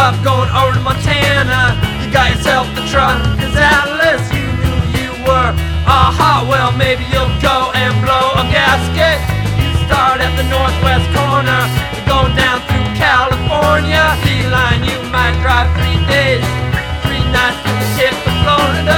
up going over to Montana. You got yourself the truck, 'cause Atlas, you knew you were hot. Well, maybe you'll go and blow a gasket. You start at the northwest corner, you're going down through California. Beeline, you might drive 3 days, 3 nights to the tip of Florida.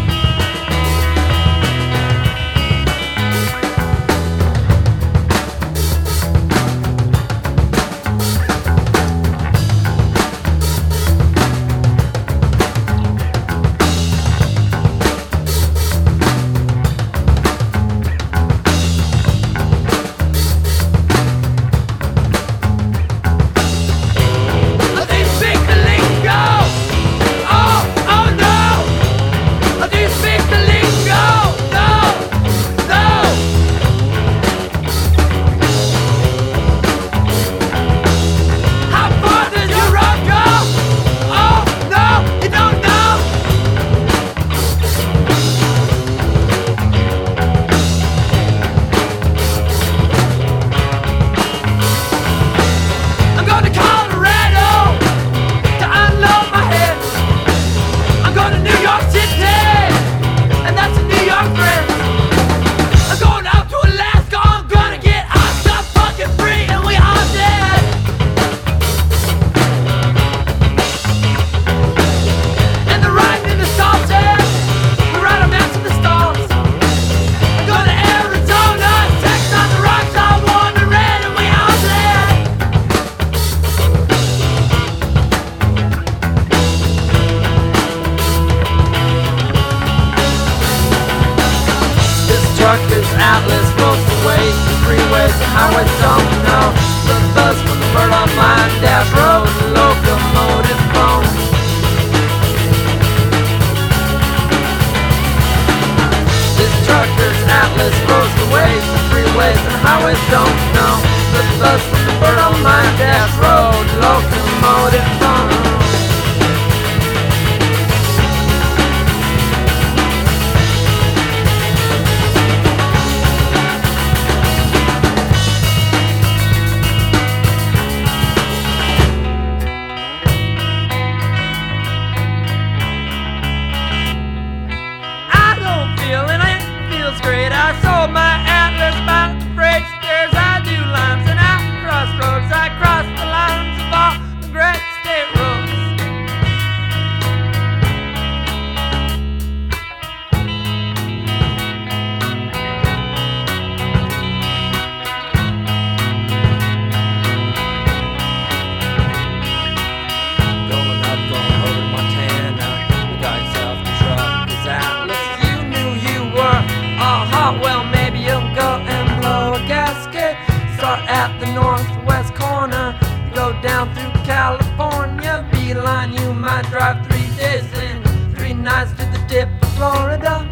Truckers, Atlas, roads away, the freeways, the highways don't know. The buzz from the bird on line, dash road, the locomotive phone. This truckers, Atlas, roads away, the freeways, and highways don't know. The buzz from the bird on line, dash road, the locomotive phone. Great, I sold my Atlas about the freight stairs. I do lines and I cross roads. I cross the lines of all the great state roads. Going up, going over to Montana. You got yourself a truck, 'cause Atlas, you knew you were hot. Well, maybe you'll go and blow a gasket. Start at the northwest corner, you go down through California. Beeline, you might drive 3 days and 3 nights to the tip of Florida.